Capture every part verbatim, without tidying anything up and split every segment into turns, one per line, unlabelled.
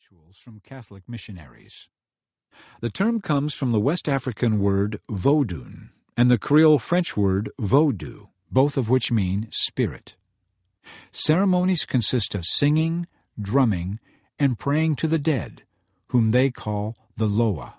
rituals from Catholic missionaries. The term comes from the West African word vodun and the Creole French word vaudou, both of which mean spirit. Ceremonies consist of singing, drumming, and praying to the dead, whom they call the Loa.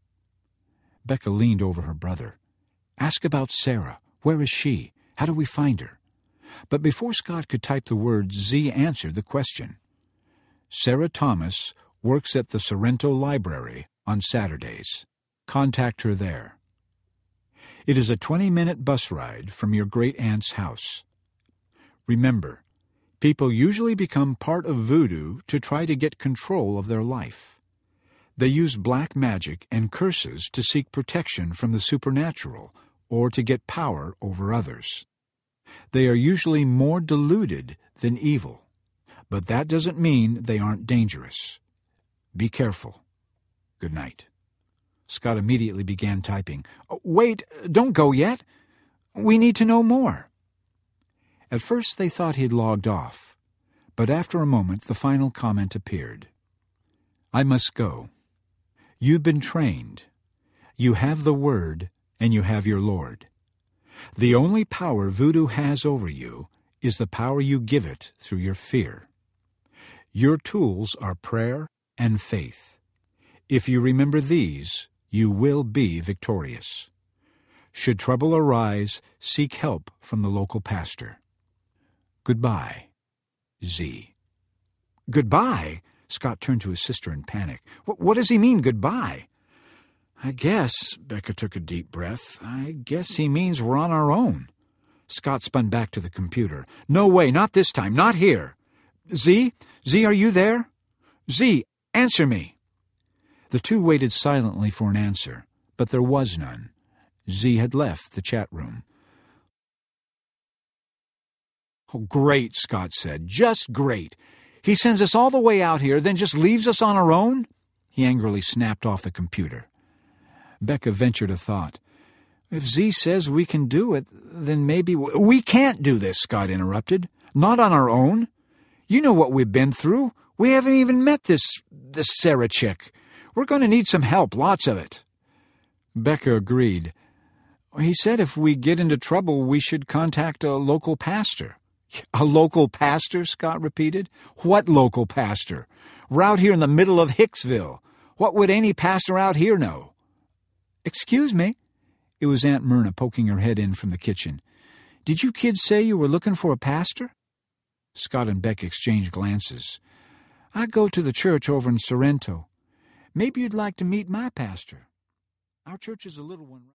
Becca leaned over her brother. "Ask about Sarah. Where is she? How do we find her?" But before Scott could type the words, Z answered the question. Sarah Thomas works at the Sorrento Library on Saturdays. Contact her there. It is a twenty-minute bus ride from your great-aunt's house. Remember, people usually become part of voodoo to try to get control of their life. They use black magic and curses to seek protection from the supernatural or to get power over others. They are usually more deluded than evil, but that doesn't mean they aren't dangerous. Be careful. Good night. Scott immediately began typing. "Wait, don't go yet. We need to know more." At first they thought he'd logged off, but after a moment the final comment appeared. "I must go. You've been trained. You have the Word, and you have your Lord. The only power voodoo has over you is the power you give it through your fear. Your tools are prayer and faith. If you remember these, you will be victorious. Should trouble arise, seek help from the local pastor. Goodbye, Z." "Goodbye?" Scott turned to his sister in panic. "What does he mean, goodbye?" "I guess," Becca took a deep breath, "I guess he means we're on our own." Scott spun back to the computer. "No way, not this time, not here. Z? Z, are you there? Z, answer me." The two waited silently for an answer, but there was none. Z had left the chat room. "Oh, great," Scott said. "Just great. He sends us all the way out here, then just leaves us on our own?" He angrily snapped off the computer. Becca ventured a thought. "If Z says we can do it, then maybe—" "We can't do this," Scott interrupted. "Not on our own. You know what we've been through. We haven't even met this, this Sarah chick. We're going to need some help, lots of it." Becca agreed. "He said if we get into trouble, we should contact a local pastor." "A local pastor?" Scott repeated. "What local pastor? We're out here in the middle of Hicksville. What would any pastor out here know?" "Excuse me?" It was Aunt Myrna poking her head in from the kitchen. "Did you kids say you were looking for a pastor?" Scott and Beck exchanged glances. "I go to the church over in Sorrento. Maybe you'd like to meet my pastor. Our church is a little one."